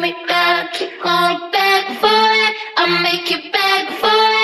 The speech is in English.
me back, keep going back for it. I'll make you beg for it.